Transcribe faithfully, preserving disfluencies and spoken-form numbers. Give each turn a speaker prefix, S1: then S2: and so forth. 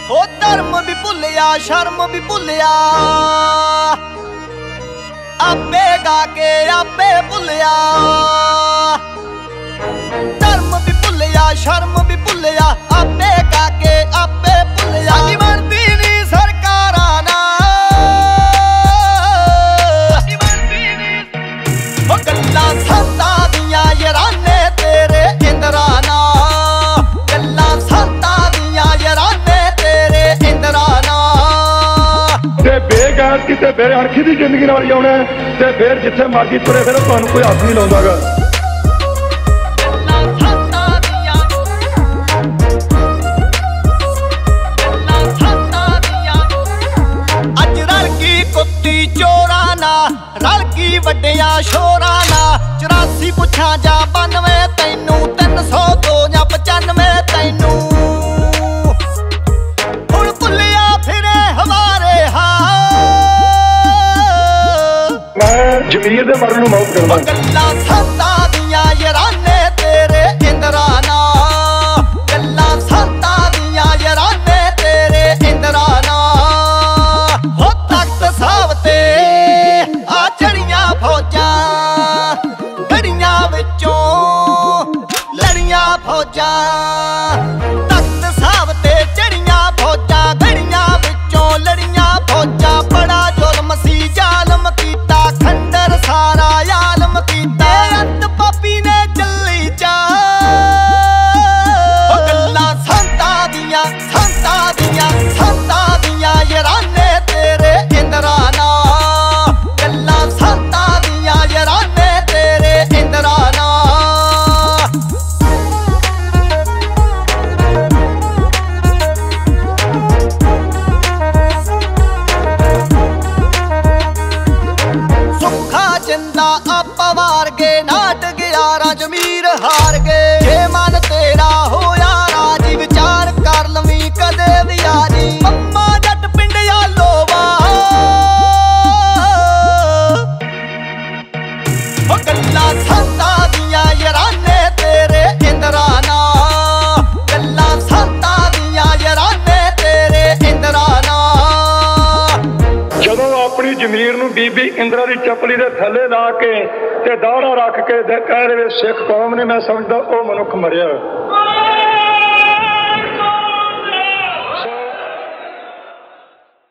S1: हो धर्म भी भुलिया शर्म भी भुलिया आपे गा के आपे भुलिया धर्म भी भुलिया शर्म भी भुलिया आपे गा के आपे भुलिया बनती नी सरकारा ना गल्लां संतां दियां यराने तेरे इंद्रा ना गल्लां संतां दियां यराने तेरे इंद्रा ना
S2: ते बेगैरती ते बेअणखी दी जिंदगी नाल जिउणा ते फिर जिथे मर्जी तुरे फिरो तुहानूं कोई हੱਥ नहीं लाउंदागा। रल की वड्डिया शोरा ना चौरासी पुछा जा बानवे तैनू तीन सौ दो या पचानवे तैनू हुण भुलिया फिरे हमारे हाल मैं जमीर दे मरन नूं मौत करदा
S1: गल्लां संतां दियां यराने तेरे इंद्रा ना गल्लां संतां दियां यराने तेरे इंद्रा ना हो तख्त साहब ते चढ़िया फौजा गड़िया विचों लड़िया फौजा तख्त साहब ते चढ़िया फौजा गड़िया विचों लड़िया फौजा बड़ा जुल्म सी जालम कीता खंडर सारा आलम कीता अंत पापी ने जल्ली चा गल्लां संतां दियां संतां दियां संतां दियां यराने तेरे इंद्रा ना नाट ग्यारह जमीर हार गए जे मन तेरा होया राजी विचार कर लवी कदे भी आजी मम्मा जट पिंड लोवा गल्लां संतां दियां यराने तेरे इंद्रा ना गल्लां संतां दियां यराने तेरे इंद्रा ना
S2: जदों अपनी जमीर नूं बीबी इंद्रा दी चपली दे थल्ले ला के ते दाड़ा रख के कह रहे सिख कौम ने मैं समझदा ओ मनुख मरिया।